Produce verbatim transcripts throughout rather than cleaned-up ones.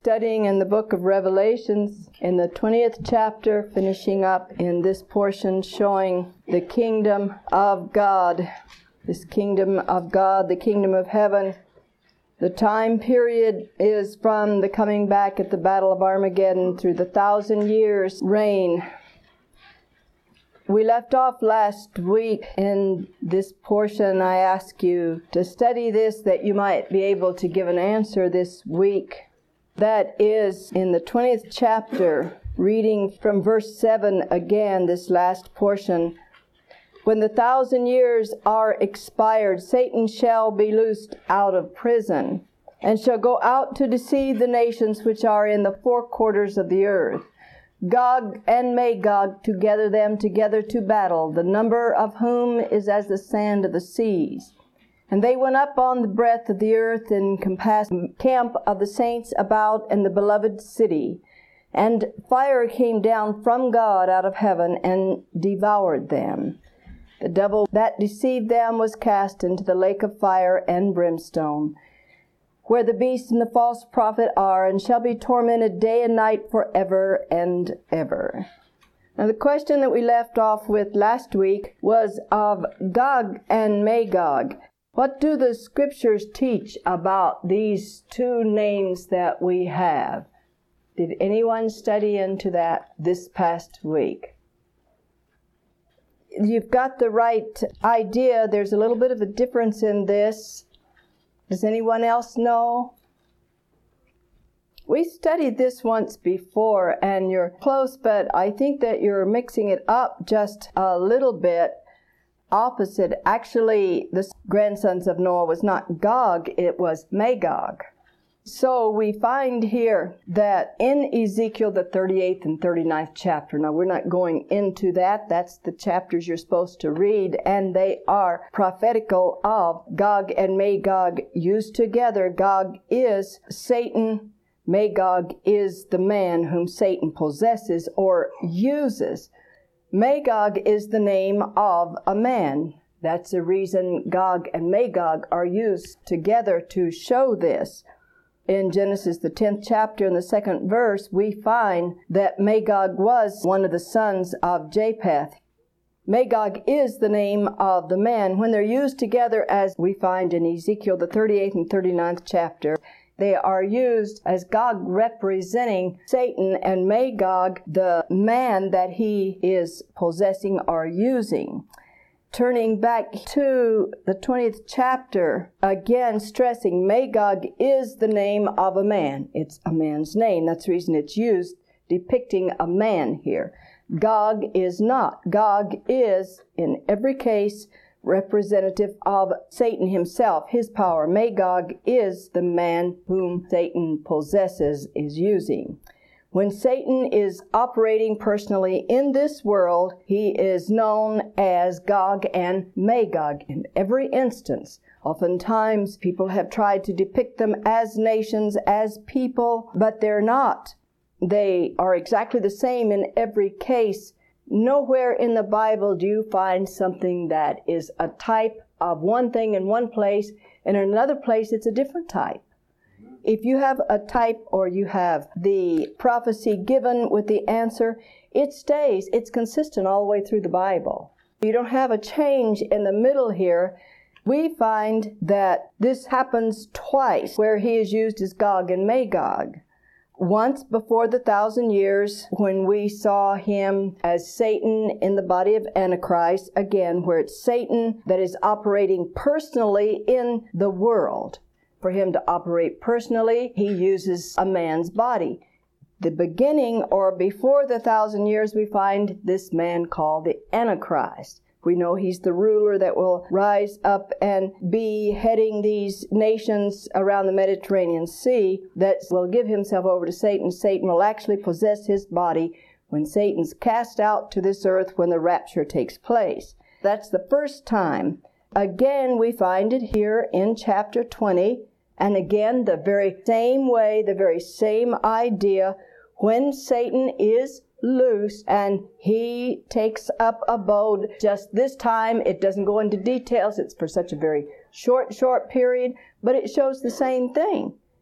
studying in the book of Revelations in the twentieth chapter, finishing up in this portion showing the kingdom of God. This kingdom of God, the kingdom of heaven. The time period is from the coming back at the Battle of Armageddon through the thousand years reign. We left off last week in this portion. I ask you to study this that you might be able to give an answer this week. That is in the twentieth chapter, reading from verse seven again, this last portion. When the thousand years are expired, Satan shall be loosed out of prison, and shall go out to deceive the nations which are in the four quarters of the earth, Gog and Magog, to gather them together to battle, the number of whom is as the sand of the seas. And they went up on the breadth of the earth, and compassed the camp of the saints about and the beloved city. And fire came down from God out of heaven, and devoured them. The devil that deceived them was cast into the lake of fire and brimstone, where the beast and the false prophet are, and shall be tormented day and night forever and ever. Now the question that we left off with last week was of Gog and Magog. What do the scriptures teach about these two names that we have? Did anyone study into that this past week? You've got the right idea. There's a little bit of a difference in this. Does anyone else know? We studied this once before, and you're close, but I think that you're mixing it up just a little bit. Opposite. Actually, the grandsons of Noah was not Gog, it was Magog. So we find here that in Ezekiel, the thirty-eighth and thirty-ninth chapter, now we're not going into that, that's the chapters you're supposed to read, and they are prophetical of Gog and Magog used together. Gog is Satan, Magog is the man whom Satan possesses or uses. Magog is the name of a man. That's the reason Gog and Magog are used together to show this. In Genesis, the tenth chapter, in the second verse, we find that Magog was one of the sons of Japheth. Magog is the name of the man. When they're used together, as we find in Ezekiel, the thirty-eighth and thirty-ninth chapter, they are used as Gog representing Satan and Magog, the man that he is possessing or using. Turning back to the twentieth chapter, again stressing Magog is the name of a man. It's a man's name. That's the reason it's used, depicting a man here. Gog is not. Gog is, in every case, representative of Satan himself, his power. Magog is the man whom Satan possesses, is using. When Satan is operating personally in this world, he is known as Gog and Magog in every instance. Oftentimes, people have tried to depict them as nations, as people, but they're not. They are exactly the same in every case. Nowhere in the Bible do you find something that is a type of one thing in one place, and in another place it's a different type. If you have a type or you have the prophecy given with the answer, it stays. It's consistent all the way through the Bible. You don't have a change in the middle here. We find that this happens twice where he is used as Gog and Magog. Once before the thousand years when we saw him as Satan in the body of Antichrist, again, where it's Satan that is operating personally in the world. For him to operate personally, he uses a man's body. The beginning, or before the thousand years, we find this man called the Antichrist. We know he's the ruler that will rise up and be heading these nations around the Mediterranean Sea that will give himself over to Satan. Satan will actually possess his body when Satan's cast out to this earth when the rapture takes place. That's the first time. Again, we find it here in chapter twenty. And again, the very same way, the very same idea, when Satan is loose and he takes up abode. Just this time, it doesn't go into details. It's for such a very short, short period, but it shows the same thing.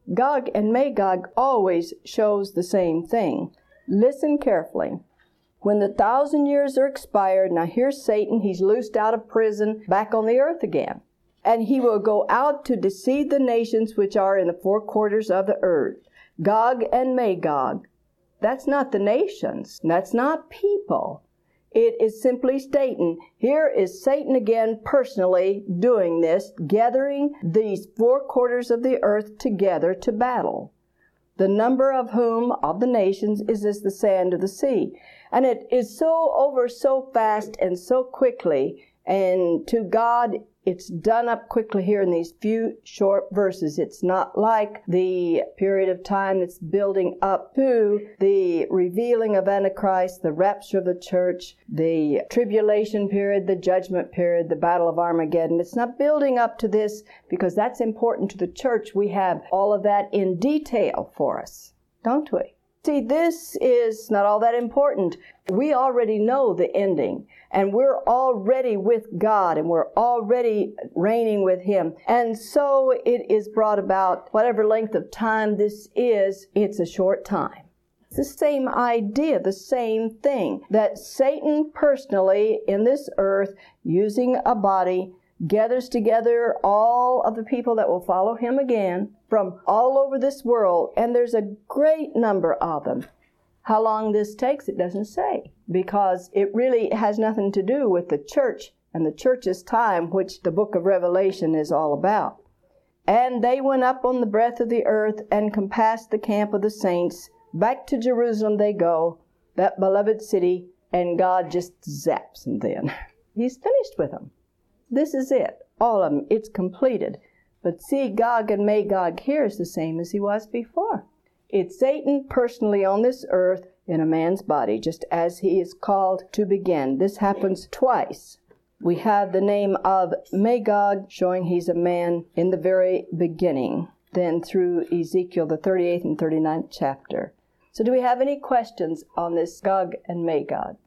Gog and Magog always shows the same thing. Listen carefully. When the thousand years are expired, now here's Satan, he's loosed out of prison, back on the earth again. And he will go out to deceive the nations which are in the four quarters of the earth. Gog and Magog. That's not the nations. That's not people. It is simply Satan. Here is Satan again personally doing this, gathering these four quarters of the earth together to battle. The number of whom, of the nations, is as the sand of the sea. And it is so over so fast and so quickly, and to God it's done up quickly here in these few short verses. It's not like the period of time that's building up to the revealing of Antichrist, the rapture of the church, the tribulation period, the judgment period, the battle of Armageddon. It's not building up to this because that's important to the church. We have all of that in detail for us, don't we? See, this is not all that important. We already know the ending, and we're already with God, and we're already reigning with Him. And so it is brought about, whatever length of time this is, it's a short time. It's the same idea, the same thing, that Satan personally in this earth, using a body, gathers together all of the people that will follow him again from all over this world, and there's a great number of them. How long this takes, it doesn't say, because it really has nothing to do with the church and the church's time, which the book of Revelation is all about. And they went up on the breadth of the earth and compassed the camp of the saints. Back to Jerusalem they go, that beloved city, and God just zaps them then. He's finished with them. This is it. All of them. It's completed. But see, Gog and Magog here is the same as he was before. It's Satan personally on this earth in a man's body, just as he is called to begin. This happens twice. We have the name of Magog showing he's a man in the very beginning. Then through Ezekiel, the thirty-eighth and thirty-ninth chapter. So do we have any questions on this Gog and Magog?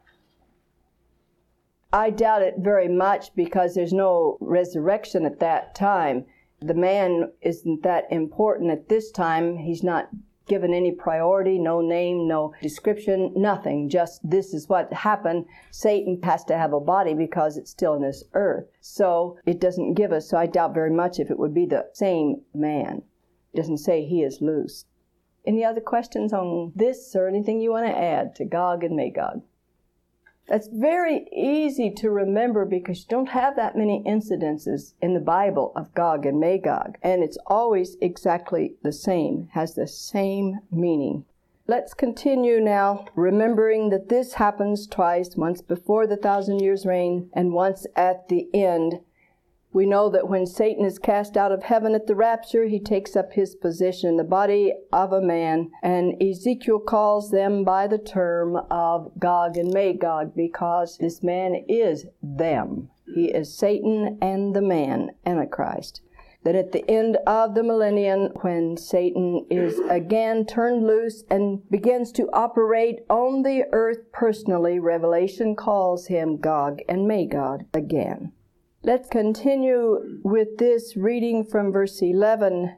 I doubt it very much because there's no resurrection at that time. The man isn't that important at this time. He's not given any priority, no name, no description, nothing. Just this is what happened. Satan has to have a body because it's still in this earth. So it doesn't give us, so I doubt very much if it would be the same man. It doesn't say he is loose. Any other questions on this or anything you want to add to Gog and Magog? That's very easy to remember because you don't have that many incidences in the Bible of Gog and Magog. And it's always exactly the same, has the same meaning. Let's continue now, remembering that this happens twice, once before the thousand years reign and once at the end. We know that when Satan is cast out of heaven at the rapture, he takes up his position in the body of a man, and Ezekiel calls them by the term of Gog and Magog because this man is them. He is Satan and the man, Antichrist. That at the end of the millennium, when Satan is again turned loose and begins to operate on the earth personally, Revelation calls him Gog and Magog again. Let's continue with this reading from verse eleven.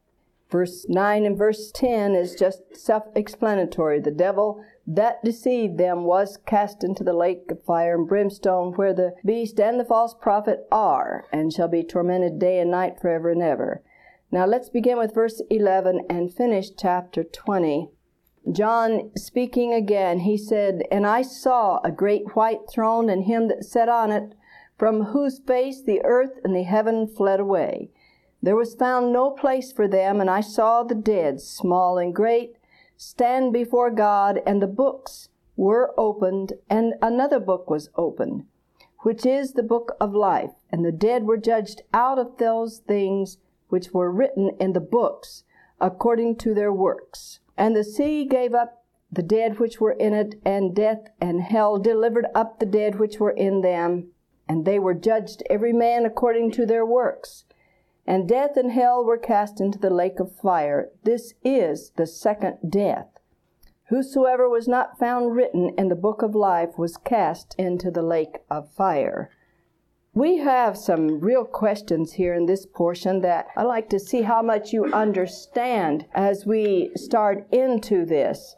Verse nine and verse ten is just self-explanatory. The devil that deceived them was cast into the lake of fire and brimstone, where the beast and the false prophet are, and shall be tormented day and night forever and ever. Now let's begin with verse eleven and finish chapter twenty. John speaking again, he said, "And I saw a great white throne, and him that sat on it, from whose face the earth and the heaven fled away. There was found no place for them, and I saw the dead, small and great, stand before God, and the books were opened, and another book was opened, which is the book of life. And the dead were judged out of those things which were written in the books, according to their works. And the sea gave up the dead which were in it, and death and hell delivered up the dead which were in them. And they were judged every man according to their works. And death and hell were cast into the lake of fire. This is the second death. Whosoever was not found written in the book of life was cast into the lake of fire." We have some real questions here in this portion that I'd like to see how much you understand as we start into this.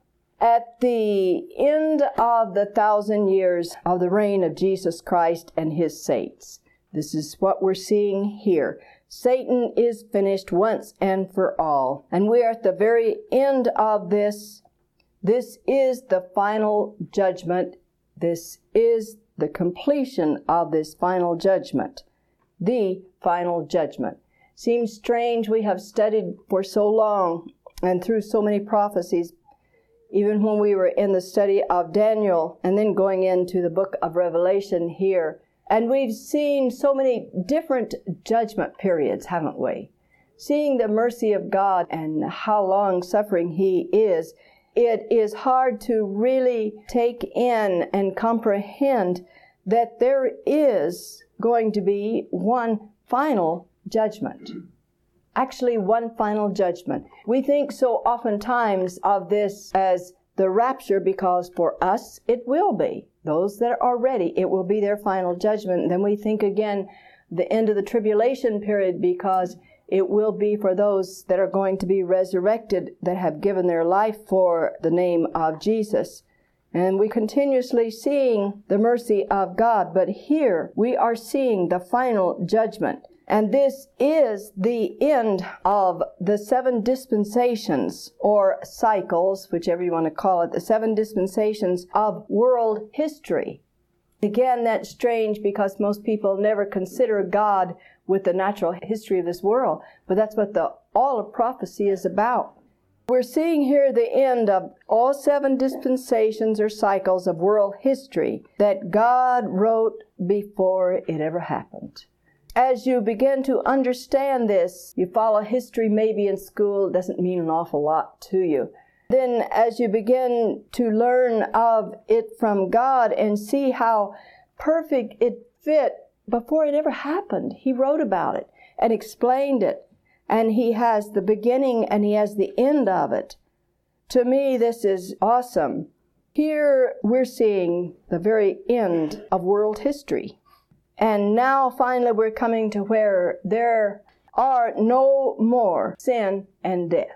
At the end of the thousand years of the reign of Jesus Christ and his saints, this is what we're seeing here. Satan is finished once and for all. And we are at the very end of this. This is the final judgment. This is the completion of this final judgment. The final judgment. Seems strange, we have studied for so long and through so many prophecies, even when we were in the study of Daniel and then going into the book of Revelation here. And we've seen so many different judgment periods, haven't we? Seeing the mercy of God and how long-suffering he is, it is hard to really take in and comprehend that there is going to be one final judgment. Actually, one final judgment. We think so oftentimes of this as the rapture because for us it will be. Those that are ready, it will be their final judgment. And then we think again the end of the tribulation period because it will be for those that are going to be resurrected that have given their life for the name of Jesus. And we continuously seeing the mercy of God. But here we are seeing the final judgment. And this is the end of the seven dispensations or cycles, whichever you want to call it, the seven dispensations of world history. Again, that's strange because most people never consider God with the natural history of this world. But that's what the all of prophecy is about. We're seeing here the end of all seven dispensations or cycles of world history that God wrote before it ever happened. As you begin to understand this, you follow history maybe in school, it doesn't mean an awful lot to you. Then as you begin to learn of it from God and see how perfect it fit before it ever happened, he wrote about it and explained it. And he has the beginning and he has the end of it. To me, this is awesome. Here we're seeing the very end of world history. And now finally we're coming to where there are no more sin and death.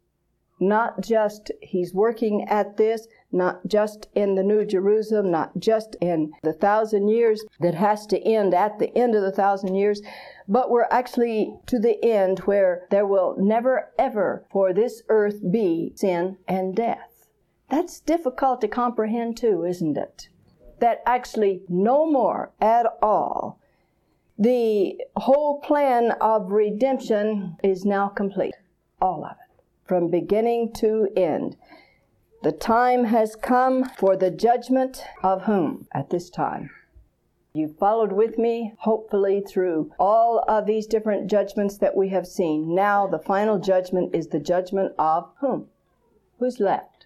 Not just he's working at this, not just in the New Jerusalem, not just in the thousand years that has to end at the end of the thousand years, but we're actually to the end where there will never ever for this earth be sin and death. That's difficult to comprehend too, isn't it? That actually no more at all. The whole plan of redemption is now complete. All of it. From beginning to end. The time has come for the judgment of whom at this time? You followed with me, hopefully, through all of these different judgments that we have seen. Now the final judgment is the judgment of whom? Who's left?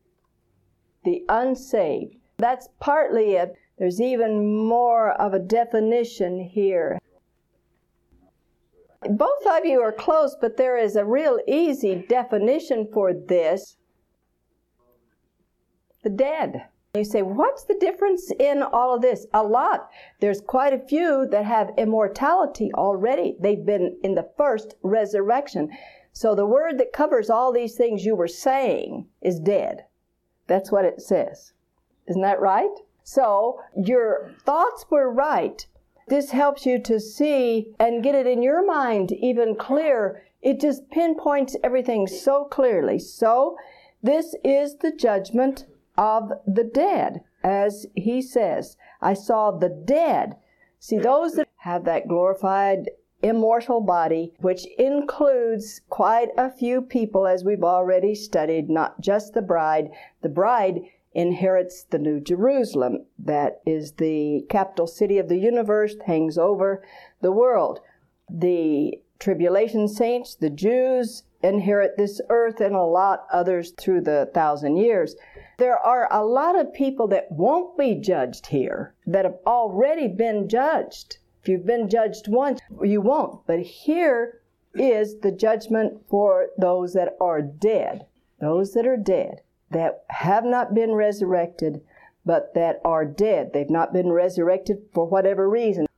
The unsaved. That's partly it. There's even more of a definition here. Both of you are close, but there is a real easy definition for this. The dead. You say, what's the difference in all of this? A lot. There's quite a few that have immortality already. They've been in the first resurrection. So the word that covers all these things you were saying is dead. That's what it says. Isn't that right? So your thoughts were right. This helps you to see and get it in your mind even clearer. It just pinpoints everything so clearly. So this is the judgment of the dead, as he says. I saw the dead. See, those that have that glorified immortal body, which includes quite a few people, as we've already studied, not just the bride. The bride inherits the New Jerusalem. That is the capital city of the universe, hangs over the world. The tribulation saints, the Jews, inherit this earth, and a lot others through the thousand years. There are a lot of people that won't be judged here, that have already been judged. If you've been judged once, you won't. But here is the judgment for those that are dead. Those that are dead, that have not been resurrected, but that are dead. They've not been resurrected for whatever reason.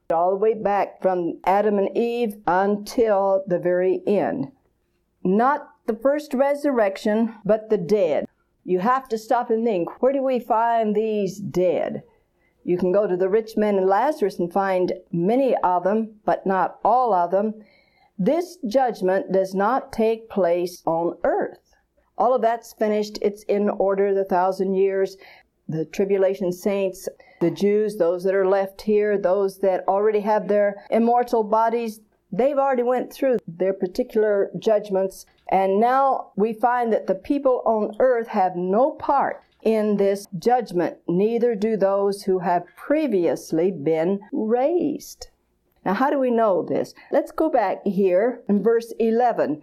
all the way back from Adam and Eve until the very end. Not the first resurrection, but the dead. You have to stop and think, where do we find these dead? You can go to the rich man and Lazarus and find many of them, but not all of them. This judgment does not take place on earth. All of that's finished. It's in order, the thousand years. The tribulation saints, the Jews, those that are left here, those that already have their immortal bodies, they've already went through their particular judgments. And now we find that the people on earth have no part in this judgment, neither do those who have previously been raised. Now, how do we know this? Let's go back here in verse eleven.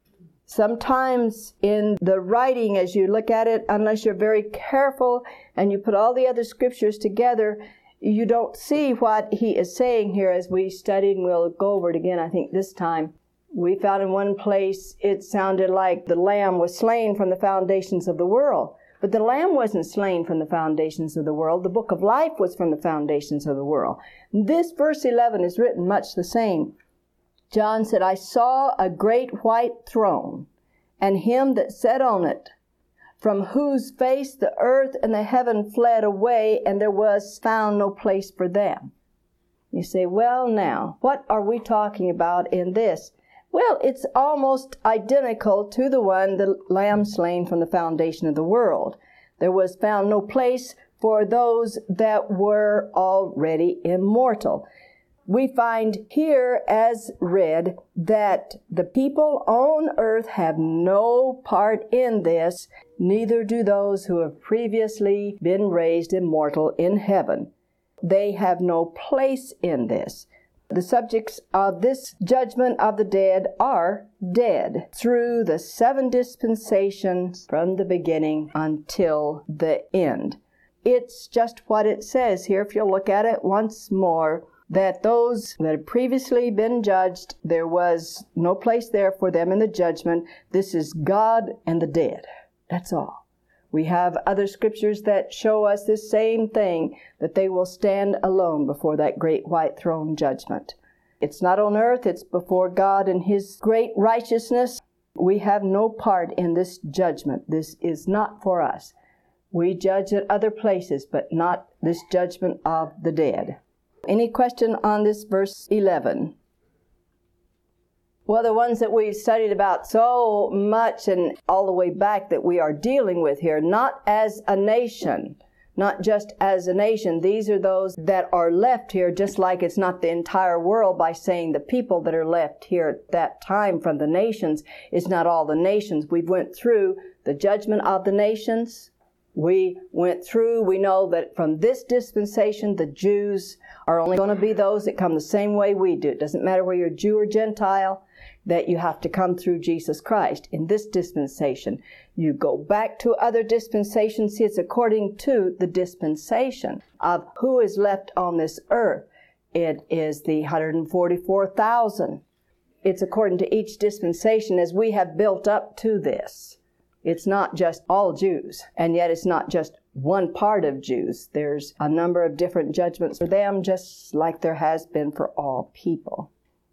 Sometimes in the writing, as you look at it, unless you're very careful and you put all the other scriptures together, you don't see what he is saying here as we studied, and we'll go over it again, I think, this time. We found in one place it sounded like the Lamb was slain from the foundations of the world. But the Lamb wasn't slain from the foundations of the world. The book of life was from the foundations of the world. This verse eleven is written much the same. John said, I saw a great white throne, and him that sat on it, from whose face the earth and the heaven fled away, and there was found no place for them. You say, well now, what are we talking about in this? Well, it's almost identical to the one, the Lamb slain from the foundation of the world. There was found no place for those that were already immortal. We find here, as read, that the people on earth have no part in this, neither do those who have previously been raised immortal in heaven. They have no place in this. The subjects of this judgment of the dead are dead through the seven dispensations from the beginning until the end. It's just what it says here, if you'll look at it once more, that those that had previously been judged, there was no place there for them in the judgment. This is God and the dead. That's all. We have other scriptures that show us this same thing, that they will stand alone before that great white throne judgment. It's not on earth, it's before God and His great righteousness. We have no part in this judgment. This is not for us. We judge at other places, but not this judgment of the dead. Any question on this verse eleven? Well, the ones that we've studied about so much and all the way back that we are dealing with here, not as a nation, not just as a nation. These are those that are left here, just like it's not the entire world by saying the people that are left here at that time from the nations. It's not all the nations. We've went through the judgment of the nations. We went through, we know that from this dispensation, the Jews are only going to be those that come the same way we do. It doesn't matter whether you're Jew or Gentile, that you have to come through Jesus Christ. In this dispensation, you go back to other dispensations. See, it's according to the dispensation of who is left on this earth. It is the one hundred forty-four thousand. It's according to each dispensation as we have built up to this. It's not just all Jews, and yet it's not just one part of Jews. There's a number of different judgments for them, just like there has been for all people.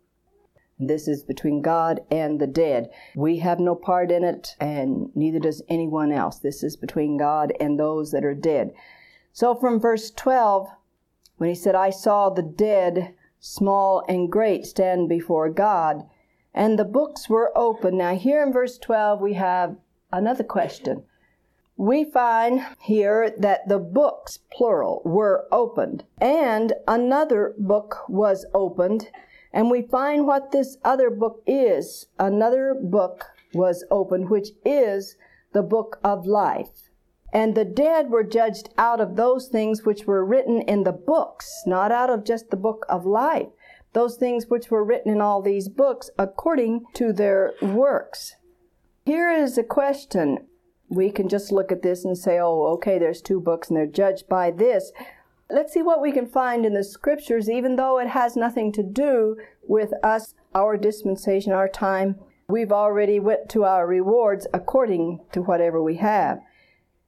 This is between God and the dead. We have no part in it, and neither does anyone else. This is between God and those that are dead. So from verse twelve, when he said, I saw the dead, small and great, stand before God, and the books were open. Now here in verse twelve we have another question. We find here that the books, plural, were opened, and another book was opened, and we find what this other book is. Another book was opened, which is the book of life. And the dead were judged out of those things which were written in the books, not out of just the book of life. Those things which were written in all these books according to their works. Here is a question. We can just look at this and say, oh, okay, there's two books and they're judged by this. Let's see what we can find in the scriptures, even though it has nothing to do with us, our dispensation, our time. We've already went to our rewards according to whatever we have.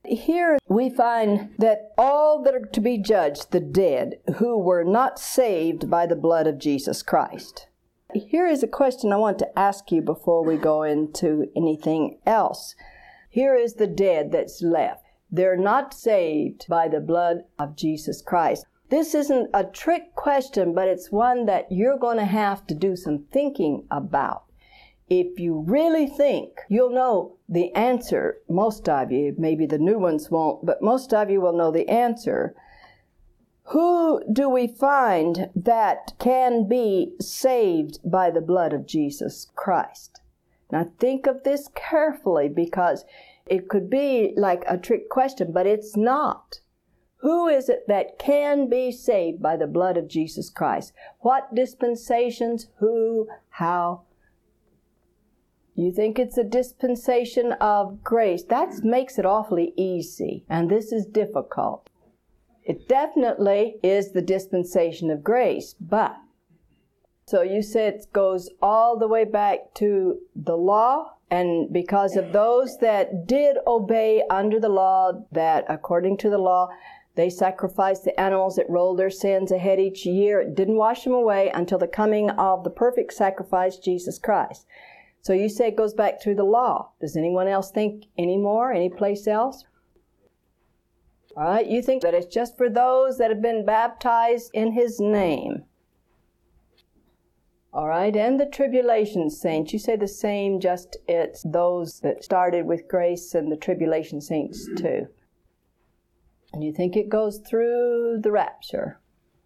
Here we find that all that are to be judged, the dead, who were not saved by the blood of Jesus Christ. Here is a question I want to ask you before we go into anything else. Here is the dead that's left. They're not saved by the blood of Jesus Christ. This isn't a trick question, but it's one that you're going to have to do some thinking about. If you really think, you'll know the answer. Most of you, maybe the new ones won't, but most of you will know the answer. Who do we find that can be saved by the blood of Jesus Christ? Now think of this carefully, because it could be like a trick question, but it's not. Who is it that can be saved by the blood of Jesus Christ? What dispensations? Who? How? You think it's a dispensation of grace. That makes it awfully easy, and this is difficult. It definitely is the dispensation of grace, but, so you said it goes all the way back to the law, and because of those that did obey under the law, that according to the law, they sacrificed the animals that rolled their sins ahead each year. It didn't wash them away until the coming of the perfect sacrifice, Jesus Christ. So you say it goes back to the law. Does anyone else think any more, any place else? All right, you think that it's just for those that have been baptized in His name. All right, and the tribulation saints. You say the same, just it's those that started with grace and the tribulation saints too. And you think it goes through the rapture.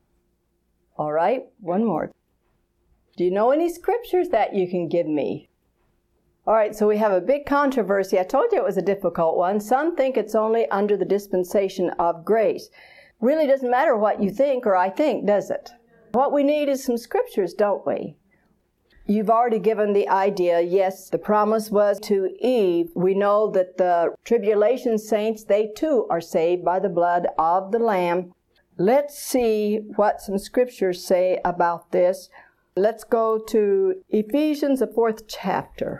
All right, one more. Do you know any scriptures that you can give me? All right, so we have a big controversy. I told you it was a difficult one. Some think it's only under the dispensation of grace. Really doesn't matter what you think or I think, does it? What we need is some scriptures, don't we? You've already given the idea. Yes, the promise was to Eve. We know that the tribulation saints, they too are saved by the blood of the Lamb. Let's see what some scriptures say about this. Let's go to Ephesians, the fourth chapter.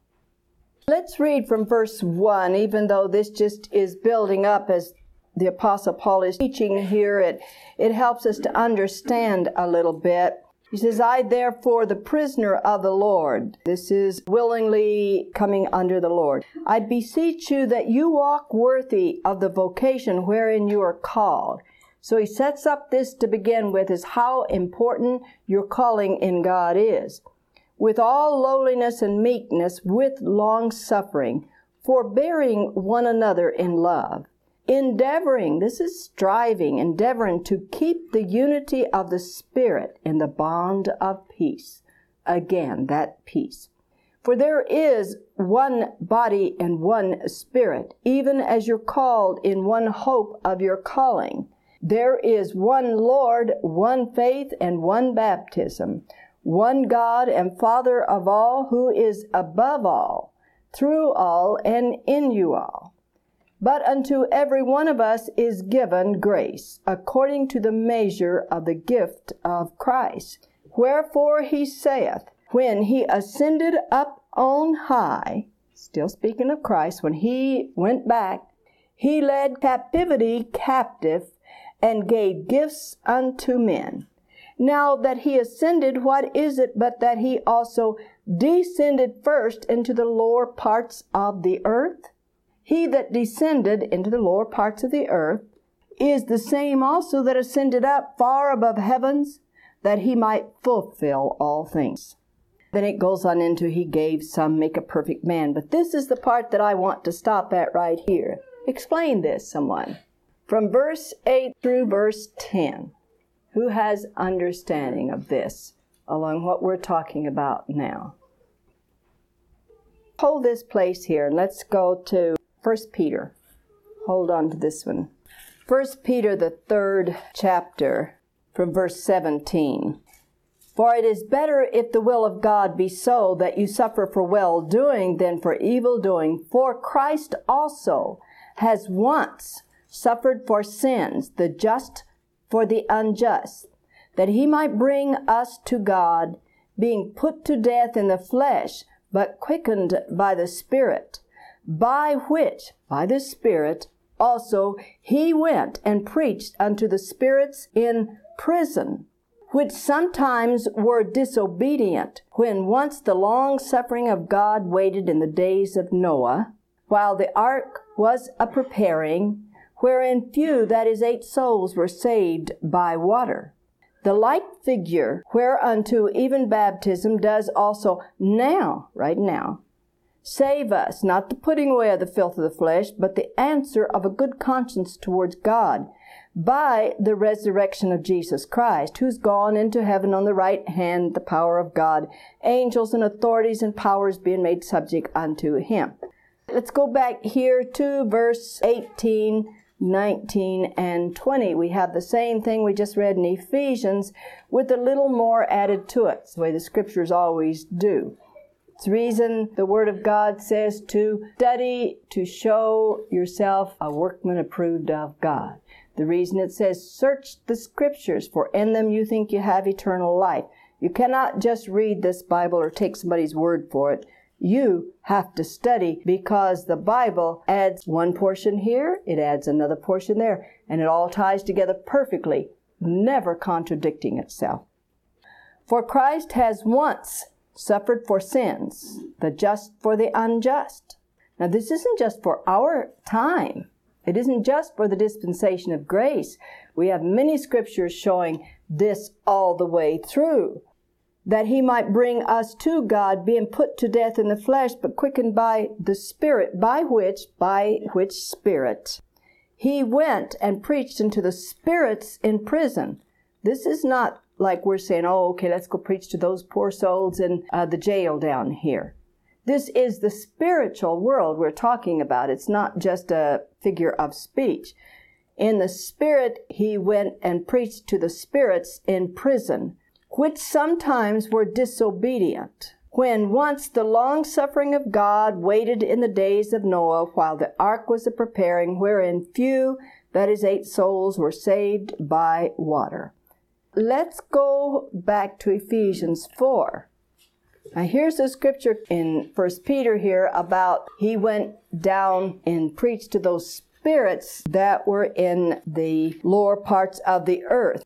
Let's read from verse one, even though this just is building up as the Apostle Paul is teaching here. It, it helps us to understand a little bit. He says, I therefore, the prisoner of the Lord, this is willingly coming under the Lord, I beseech you that you walk worthy of the vocation wherein you are called. So he sets up this to begin with, is how important your calling in God is. With all lowliness and meekness, with long suffering, forbearing one another in love, endeavoring, this is striving, endeavoring to keep the unity of the Spirit in the bond of peace. Again, that peace. For there is one body and one Spirit, even as you're called in one hope of your calling. There is one Lord, one faith, and one baptism, one God and Father of all, who is above all, through all, and in you all. But unto every one of us is given grace, according to the measure of the gift of Christ. Wherefore he saith, when he ascended up on high, still speaking of Christ, when he went back, he led captivity captive, and gave gifts unto men. Now that he ascended, what is it but that he also descended first into the lower parts of the earth? He that descended into the lower parts of the earth is the same also that ascended up far above heavens, that he might fulfill all things. Then it goes on into, he gave some make a perfect man. But this is the part that I want to stop at right here. Explain this, someone. From verse eight through verse ten. Who has understanding of this along what we're talking about now? Hold this place here and let's go to First Peter. Hold on to this one. First Peter, the third chapter, from verse seventeen. For it is better if the will of God be so that you suffer for well-doing than for evil-doing. For Christ also has once suffered for sins, the just for the unjust, that he might bring us to God, being put to death in the flesh, but quickened by the Spirit, by which, by the Spirit, also he went and preached unto the spirits in prison, which sometimes were disobedient, when once the long suffering of God waited in the days of Noah, while the ark was a preparing, wherein few, that is, eight souls, were saved by water. The like figure whereunto even baptism does also now, right now, save us, not the putting away of the filth of the flesh, but the answer of a good conscience towards God, by the resurrection of Jesus Christ, who's gone into heaven on the right hand, the power of God, angels and authorities and powers being made subject unto him. Let's go back here to verse eighteen, nineteen, and twenty. We have the same thing we just read in Ephesians with a little more added to it. It's the way the scriptures always do. It's the reason the Word of God says to study to show yourself a workman approved of God. The reason it says, search the scriptures, for in them you think you have eternal life. You cannot just read this Bible or take somebody's word for it. You have to study, because the Bible adds one portion here, it adds another portion there, and it all ties together perfectly, never contradicting itself. For Christ has once suffered for sins, the just for the unjust. Now this isn't just for our time. It isn't just for the dispensation of grace. We have many scriptures showing this all the way through, that he might bring us to God, being put to death in the flesh, but quickened by the Spirit, by which, by which Spirit he went and preached unto the spirits in prison. This is not like we're saying, oh, okay, let's go preach to those poor souls in uh, the jail down here. This is the spiritual world we're talking about. It's not just a figure of speech. In the Spirit, he went and preached to the spirits in prison, which sometimes were disobedient, when once the long suffering of God waited in the days of Noah, while the ark was a preparing, wherein few, that is, eight souls, were saved by water. Let's go back to Ephesians four. Now here's a scripture in First Peter here about he went down and preached to those spirits that were in the lower parts of the earth.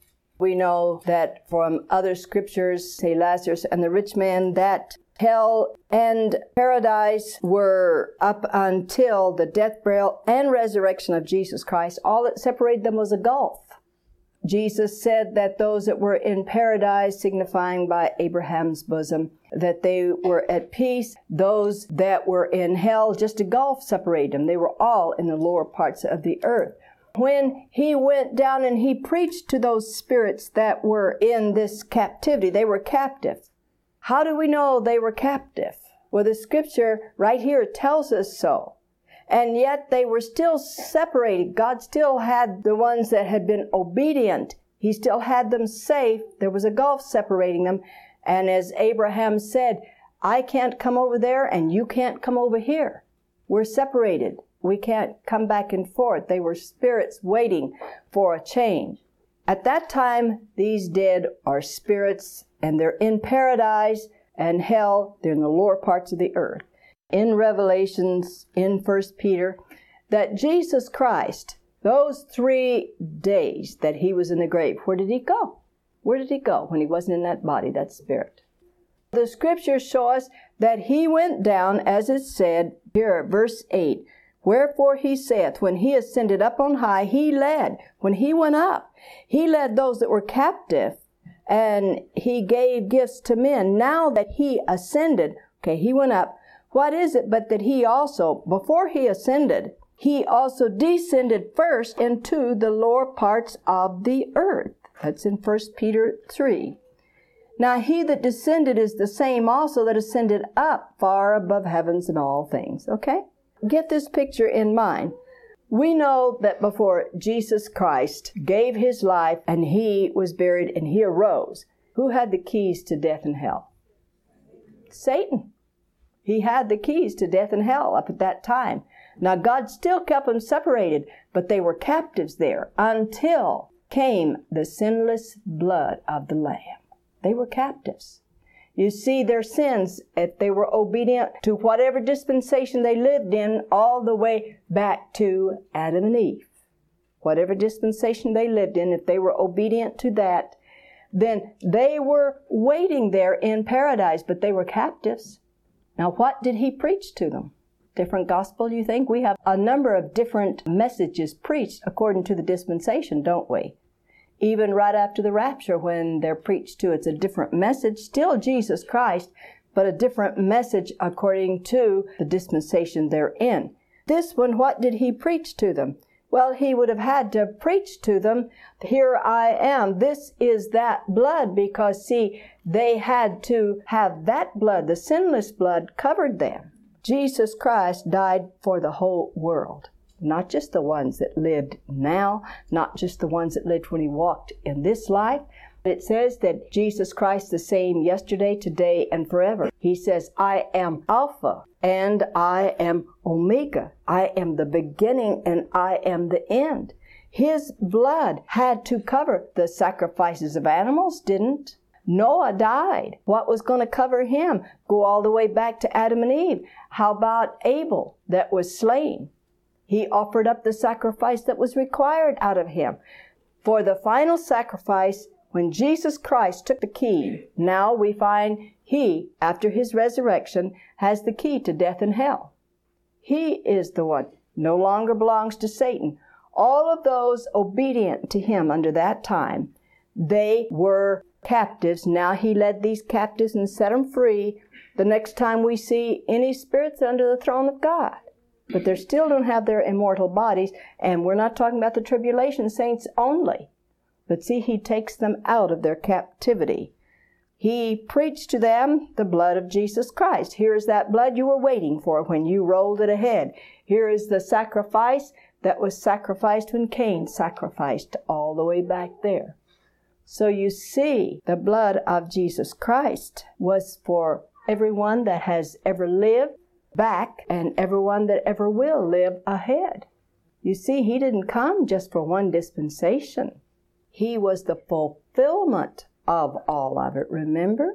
We know that from other scriptures, say Lazarus and the rich man, that hell and paradise were up until the death, burial, and resurrection of Jesus Christ. All that separated them was a gulf. Jesus said that those that were in paradise, signifying by Abraham's bosom, that they were at peace. Those that were in hell, just a gulf separated them. They were all in the lower parts of the earth. When he went down and he preached to those spirits that were in this captivity, they were captive. How do we know they were captive? Well, the scripture right here tells us so. And yet they were still separated. God still had the ones that had been obedient. He still had them safe. There was a gulf separating them. And as Abraham said, I can't come over there and you can't come over here. We're separated. We can't come back and forth. They were spirits waiting for a change. At that time, these dead are spirits, and they're in paradise and hell. They're in the lower parts of the earth. In Revelations, in First Peter, that Jesus Christ, those three days that he was in the grave, where did he go? Where did he go when he wasn't in that body, that spirit? The scriptures show us that he went down, as it said here, verse eight, wherefore he saith, when he ascended up on high, he led, when he went up, he led those that were captive, and he gave gifts to men. Now that he ascended, okay, he went up, what is it but that he also, before he ascended, he also descended first into the lower parts of the earth. That's in First Peter three. Now he that descended is the same also that ascended up far above heavens and all things. Okay? Get this picture in mind. We know that before Jesus Christ gave his life and he was buried and he arose, who had the keys to death and hell? Satan. He had the keys to death and hell up at that time. Now God still kept them separated, but they were captives there until came the sinless blood of the Lamb. They were captives. You see their sins, if they were obedient to whatever dispensation they lived in, all the way back to Adam and Eve. Whatever dispensation they lived in, if they were obedient to that, then they were waiting there in paradise, but they were captives. Now, what did he preach to them? Different gospel, you think? We have a number of different messages preached according to the dispensation, don't we? Even right after the rapture, when they're preached to, it's a different message, still Jesus Christ, but a different message according to the dispensation they're in. This one, what did he preach to them? Well, he would have had to preach to them, here I am, this is that blood, because see, they had to have that blood, the sinless blood, covered them. Jesus Christ died for the whole world, not just the ones that lived now, not just the ones that lived when he walked in this life. It says that Jesus Christ the same yesterday, today, and forever. He says, I am Alpha and I am Omega. I am the beginning and I am the end. His blood had to cover the sacrifices of animals, didn't? Noah died. What was going to cover him? Go all the way back to Adam and Eve. How about Abel that was slain? He offered up the sacrifice that was required out of him. For the final sacrifice, when Jesus Christ took the key, now we find he, after his resurrection, has the key to death and hell. He is the one. No longer belongs to Satan. All of those obedient to him under that time, they were captives. Now he led these captives and set them free. The next time we see any spirits under the throne of God. But they still don't have their immortal bodies, and we're not talking about the tribulation saints only. But see, he takes them out of their captivity. He preached to them the blood of Jesus Christ. Here is that blood you were waiting for when you rolled it ahead. Here is the sacrifice that was sacrificed when Cain sacrificed all the way back there. So you see, the blood of Jesus Christ was for everyone that has ever lived back and everyone that ever will live ahead. You see, he didn't come just for one dispensation. He was the fulfillment of all of it, remember?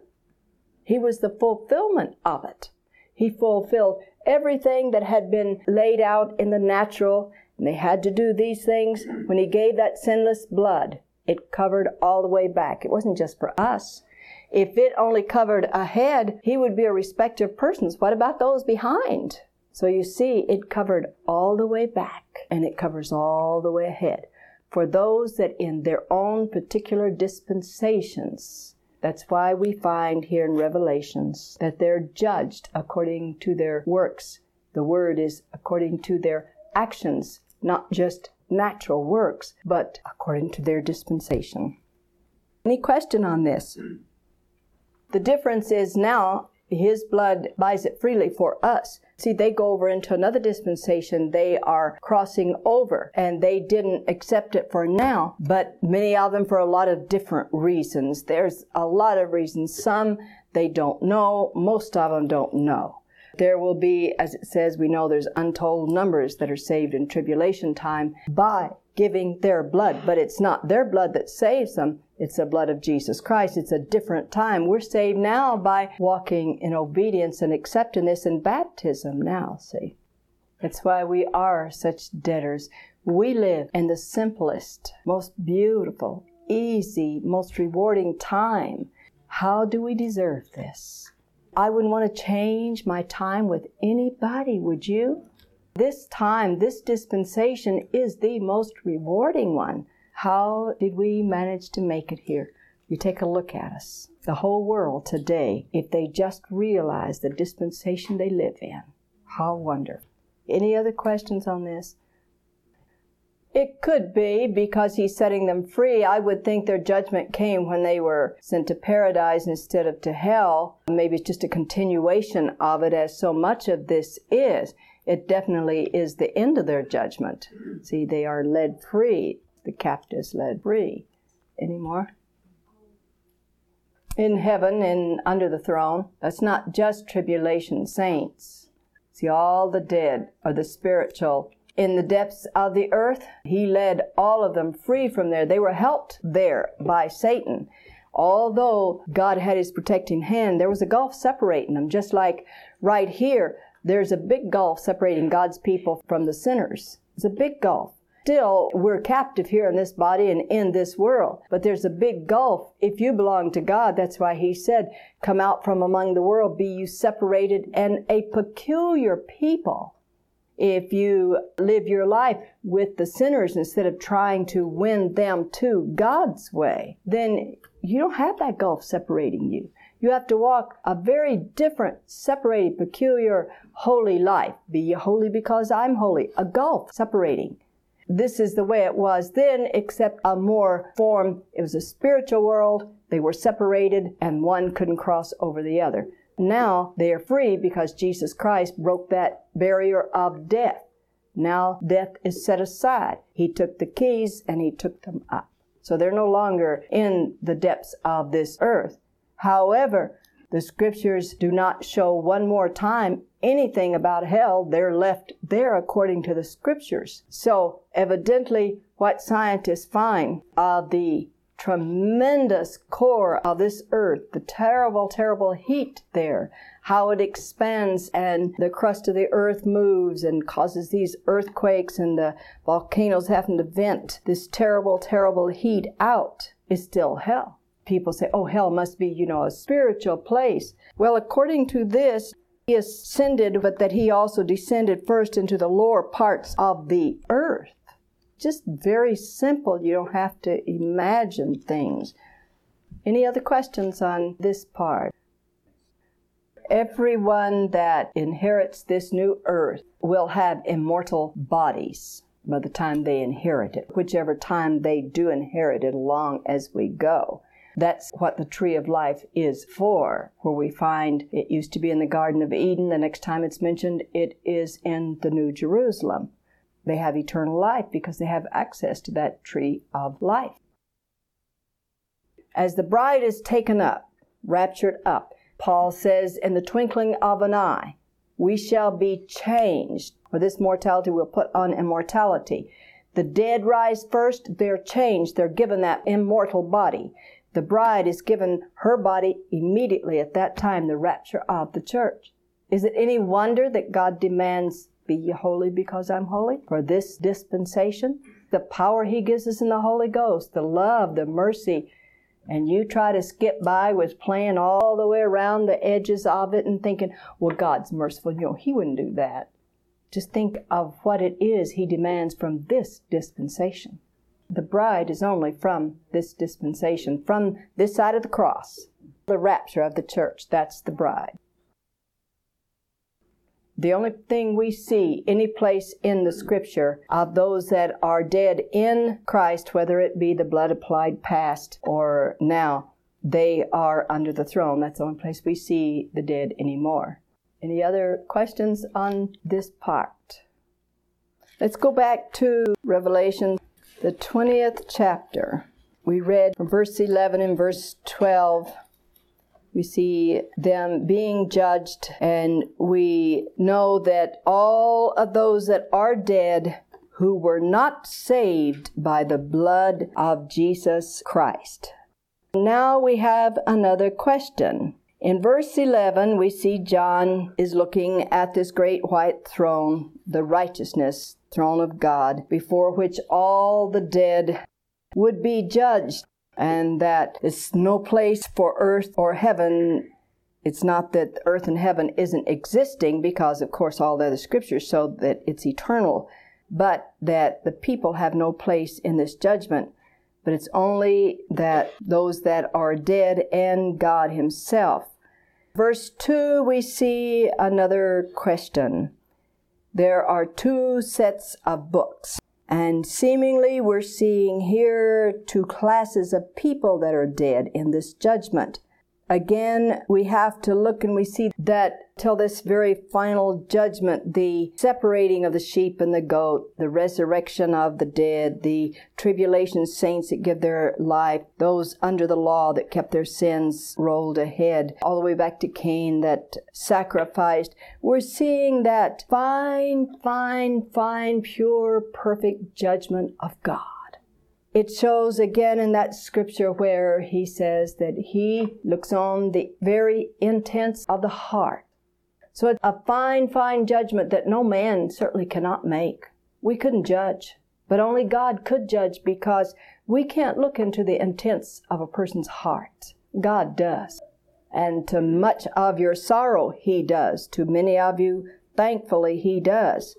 He was the fulfillment of it. He fulfilled everything that had been laid out in the natural, and they had to do these things. When he gave that sinless blood, it covered all the way back. It wasn't just for us. If it only covered ahead, he would be a respecter of persons. What about those behind? So you see, it covered all the way back, and it covers all the way ahead. For those that in their own particular dispensations, that's why we find here in Revelations that they're judged according to their works. The word is according to their actions, not just natural works, but according to their dispensation. Any question on this? The difference is now his blood buys it freely for us. See, they go over into another dispensation. They are crossing over, and they didn't accept it for now, but many of them for a lot of different reasons. There's a lot of reasons. Some they don't know. Most of them don't know. There will be, as it says, we know there's untold numbers that are saved in tribulation time by giving their blood. But it's not their blood that saves them. It's the blood of Jesus Christ. It's a different time. We're saved now by walking in obedience and accepting this in baptism now, see. That's why we are such debtors. We live in the simplest, most beautiful, easy, most rewarding time. How do we deserve this? I wouldn't want to change my time with anybody, would you? This time, this dispensation is the most rewarding one. How did we manage to make it here? You take a look at us. The whole world today, if they just realize the dispensation they live in. How wonderful. Any other questions on this? It could be because he's setting them free. I would think their judgment came when they were sent to paradise instead of to hell. Maybe it's just a continuation of it, as so much of this is. It definitely is the end of their judgment. See, they are led free. The captives led free. Any more? In heaven and under the throne, that's not just tribulation saints. See, all the dead are the spiritual. In the depths of the earth, he led all of them free from there. They were helped there by Satan. Although God had his protecting hand, there was a gulf separating them. Just like right here, there's a big gulf separating God's people from the sinners. It's a big gulf. Still, we're captive here in this body and in this world. But there's a big gulf. If you belong to God, that's why he said, come out from among the world, be you separated and a peculiar people. If you live your life with the sinners instead of trying to win them to God's way, then you don't have that gulf separating you. You have to walk a very different, separated, peculiar, holy life. Be ye holy because I'm holy. A gulf separating. This is the way it was then, except a more form. It was a spiritual world. They were separated, and one couldn't cross over the other. Now they are free because Jesus Christ broke that barrier of death. Now death is set aside. He took the keys and he took them up. So they're no longer in the depths of this earth. However, the scriptures do not show one more time anything about hell. They're left there according to the scriptures. So evidently what scientists find of the tremendous core of this earth, the terrible, terrible heat there, how it expands and the crust of the earth moves and causes these earthquakes and the volcanoes having to vent this terrible, terrible heat out, is still hell. People say, oh, hell must be, you know, a spiritual place. Well, according to this, he ascended, but that he also descended first into the lower parts of the earth. Just very simple. You don't have to imagine things. Any other questions on this part? Everyone that inherits this new earth will have immortal bodies by the time they inherit it, whichever time they do inherit it along as we go. That's what the tree of life is for, where we find it used to be in the Garden of Eden. The next time it's mentioned, it is in the New Jerusalem. They have eternal life because they have access to that tree of life. As the bride is taken up, raptured up, Paul says, in the twinkling of an eye, we shall be changed. For this mortality will put on immortality. The dead rise first, they're changed, they're given that immortal body. The bride is given her body immediately at that time, the rapture of the church. Is it any wonder that God demands, be ye holy because I'm holy? For this dispensation, the power he gives us in the Holy Ghost, the love, the mercy, and you try to skip by with playing all the way around the edges of it and thinking, well, God's merciful. You know, he wouldn't do that. Just think of what it is he demands from this dispensation. The bride is only from this dispensation, from this side of the cross. The rapture of the church, that's the bride. The only thing we see any place in the scripture of those that are dead in Christ, whether it be the blood applied past or now, they are under the throne. That's the only place we see the dead anymore. Any other questions on this part? Let's go back to Revelation, the twentieth chapter. We read from verse eleven and verse twelve. We see them being judged, and we know that all of those that are dead who were not saved by the blood of Jesus Christ. Now we have another question. In verse eleven, we see John is looking at this great white throne, the righteousness throne of God, before which all the dead would be judged, and that it's no place for earth or heaven. It's not that earth and heaven isn't existing, because of course all the other scriptures show that it's eternal, but that the people have no place in this judgment. But it's only that those that are dead and God himself. Verse two, we see another question. There are two sets of books. And seemingly we're seeing here two classes of people that are dead in this judgment. Again, we have to look and we see that till this very final judgment, the separating of the sheep and the goat, the resurrection of the dead, the tribulation saints that give their life, those under the law that kept their sins rolled ahead, all the way back to Cain that sacrificed. We're seeing that fine, fine, fine, pure, perfect judgment of God. It shows again in that scripture where he says that he looks on the very intents of the heart. So it's a fine, fine judgment that no man certainly cannot make. We couldn't judge, but only God could judge, because we can't look into the intents of a person's heart. God does. And to much of your sorrow, he does. To many of you, thankfully, he does.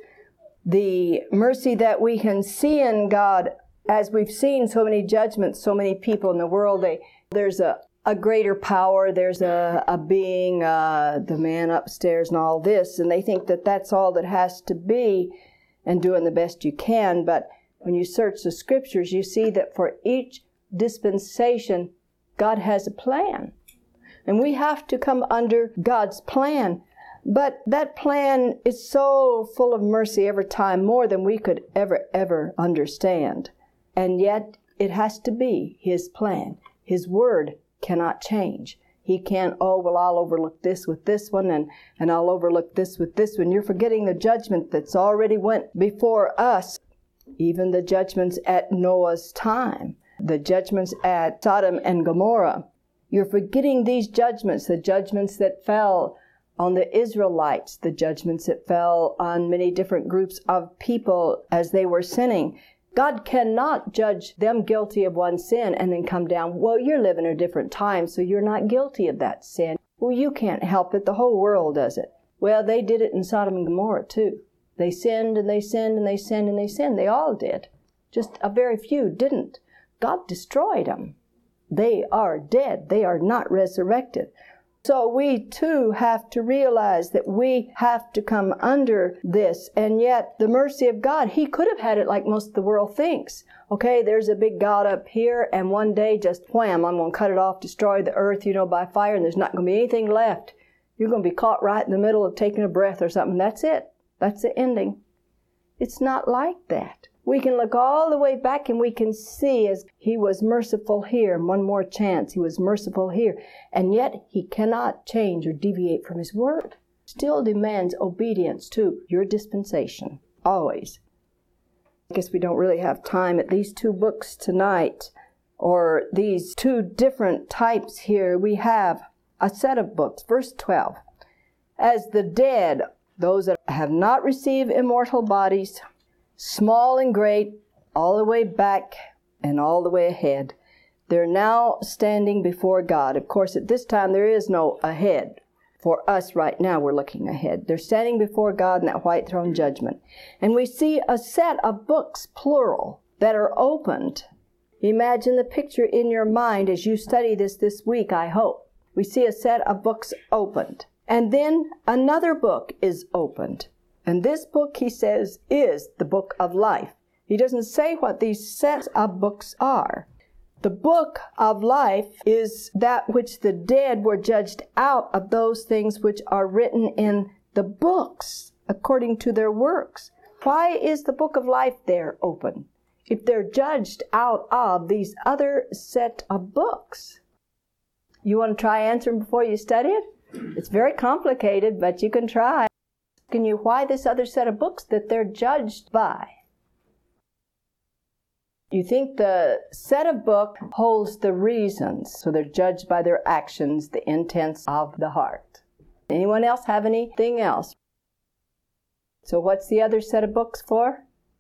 The mercy that we can see in God, as we've seen so many judgments, so many people in the world, they, there's a, a greater power, there's a, a being, uh, the man upstairs and all this, and they think that that's all that has to be, and doing the best you can. But when you search the scriptures, you see that for each dispensation, God has a plan. And we have to come under God's plan. But that plan is so full of mercy every time, more than we could ever, ever understand. And yet, it has to be His plan. His word cannot change. He can't, oh, well, I'll overlook this with this one, and, and I'll overlook this with this one. You're forgetting the judgment that's already went before us. Even the judgments at Noah's time. The judgments at Sodom and Gomorrah. You're forgetting these judgments, the judgments that fell on the Israelites, the judgments that fell on many different groups of people as they were sinning. God cannot judge them guilty of one sin and then come down, well, you're living a different time, so you're not guilty of that sin. Well, you can't help it. The whole world does it. Well, they did it in Sodom and Gomorrah too. They sinned and they sinned and they sinned and they sinned. They all did. Just a very few didn't. God destroyed them. They are dead. They are not resurrected. So we too have to realize that we have to come under this. And yet the mercy of God, He could have had it like most of the world thinks. Okay, there's a big God up here, and one day just wham, I'm going to cut it off, destroy the earth, you know, by fire, and there's not going to be anything left. You're going to be caught right in the middle of taking a breath or something. That's it. That's the ending. It's not like that. We can look all the way back and we can see as He was merciful here, and one more chance, He was merciful here. And yet He cannot change or deviate from His word. Still demands obedience to your dispensation, always. I guess we don't really have time at these two books tonight, or these two different types here. We have a set of books, verse twelve. As the dead, those that have not received immortal bodies, small and great, all the way back and all the way ahead, they're now standing before God. Of course, at this time, there is no ahead. For us right now, we're looking ahead. They're standing before God in that white throne judgment. And we see a set of books, plural, that are opened. Imagine the picture in your mind as you study this this week, I hope. We see a set of books opened. And then another book is opened. And this book, he says, is the book of life. He doesn't say what these sets of books are. The book of life is that which the dead were judged out of those things which are written in the books, according to their works. Why is the book of life there open, if they're judged out of these other set of books? You want to try answering before you study it? It's very complicated, but you can try. Asking you why this other set of books that they're judged by. You think the set of book holds the reasons, so they're judged by their actions, the intents of the heart. Anyone else have anything else? So what's the other set of books for?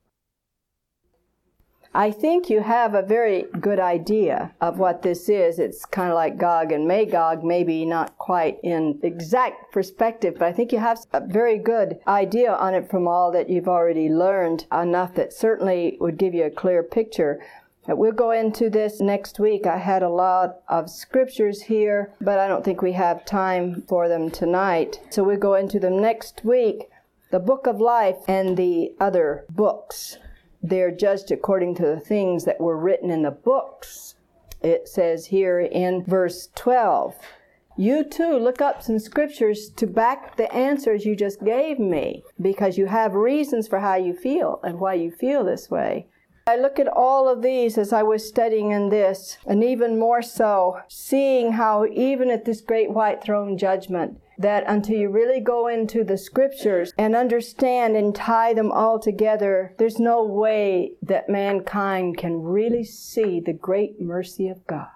I think you have a very good idea of what this is. It's kind of like Gog and Magog, maybe not quite in exact perspective, but I think you have a very good idea on it from all that you've already learned, enough that certainly would give you a clear picture. We'll go into this next week. I had a lot of scriptures here, but I don't think we have time for them tonight. So we'll go into them next week, the book of life and the other books. They're judged according to the things that were written in the books. It says here in verse twelve, you too look up some scriptures to back the answers you just gave me, because you have reasons for how you feel and why you feel this way. I look at all of these as I was studying in this, and even more so, seeing how even at this great white throne judgment, that until you really go into the scriptures and understand and tie them all together, there's no way that mankind can really see the great mercy of God.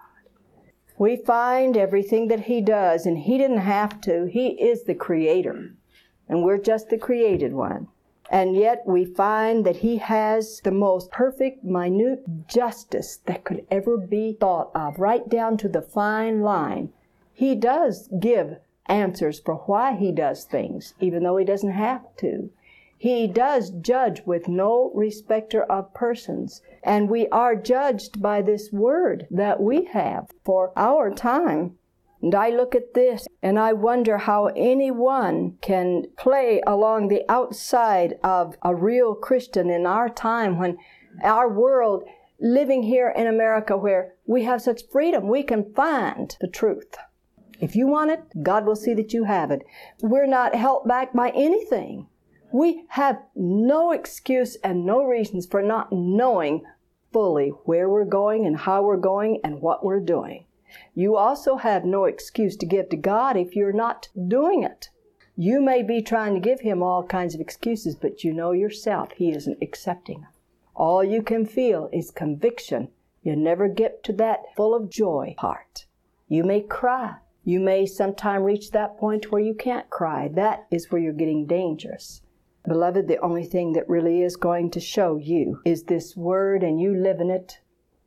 We find everything that He does, and He didn't have to. He is the Creator, and we're just the created one. And yet we find that He has the most perfect, minute justice that could ever be thought of, right down to the fine line. He does give answers for why He does things, even though He doesn't have to. He does judge with no respecter of persons. And we are judged by this word that we have for our time. And I look at this and I wonder how anyone can play along the outside of a real Christian in our time, when our world, living here in America where we have such freedom, we can find the truth. If you want it, God will see that you have it. We're not held back by anything. We have no excuse and no reasons for not knowing fully where we're going and how we're going and what we're doing. You also have no excuse to give to God if you're not doing it. You may be trying to give Him all kinds of excuses, but you know yourself He isn't accepting them. All you can feel is conviction. You never get to that full of joy part. You may cry. You may sometime reach that point where you can't cry. That is where you're getting dangerous. Beloved, the only thing that really is going to show you is this word, and you live in it.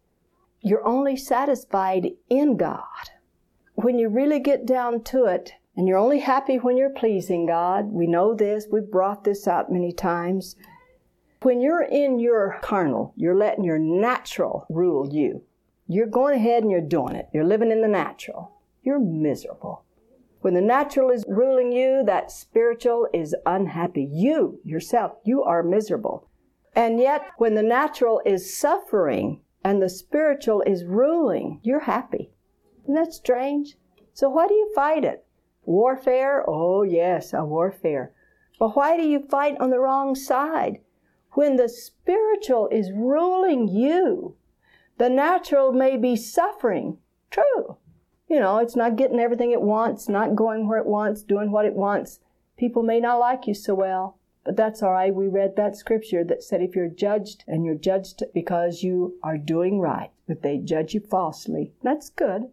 You're only satisfied in God. When you really get down to it, and you're only happy when you're pleasing God. We know this. We've brought this out many times. When you're in your carnal, you're letting your natural rule you. You're going ahead and you're doing it. You're living in the natural. You're miserable. When the natural is ruling you, that spiritual is unhappy. You, yourself, you are miserable. And yet, when the natural is suffering and the spiritual is ruling, you're happy. Isn't that strange? So why do you fight it? Warfare? Oh yes, a warfare. But why do you fight on the wrong side? When the spiritual is ruling you, the natural may be suffering. True. You know, it's not getting everything it wants, not going where it wants, doing what it wants. People may not like you so well, but that's all right. We read that scripture that said if you're judged, and you're judged because you are doing right, but they judge you falsely, that's good.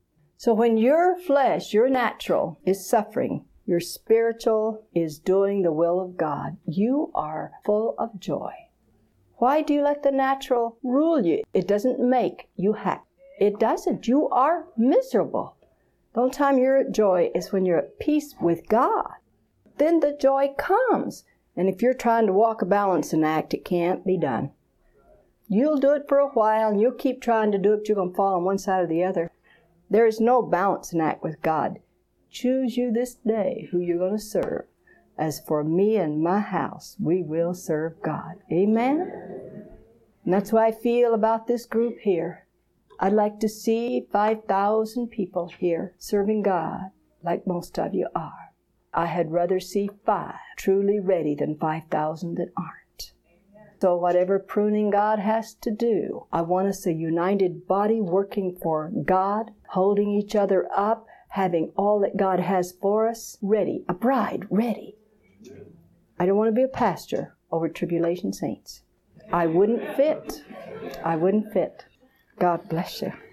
So when your flesh, your natural, is suffering, your spiritual is doing the will of God, you are full of joy. Why do you let the natural rule you? It doesn't make you happy. It doesn't. You are miserable. The only time you're at joy is when you're at peace with God. Then the joy comes. And if you're trying to walk a balancing act, it can't be done. You'll do it for a while, and you'll keep trying to do it, but you're going to fall on one side or the other. There is no balancing act with God. Choose you this day who you're going to serve. As for me and my house, we will serve God. Amen? And that's what I feel about this group here. I'd like to see five thousand people here serving God like most of you are. I had rather see five truly ready than five thousand that aren't. So whatever pruning God has to do, I want us a united body working for God, holding each other up, having all that God has for us ready, a bride ready. I don't want to be a pastor over tribulation saints. I wouldn't fit. I wouldn't fit. God bless you.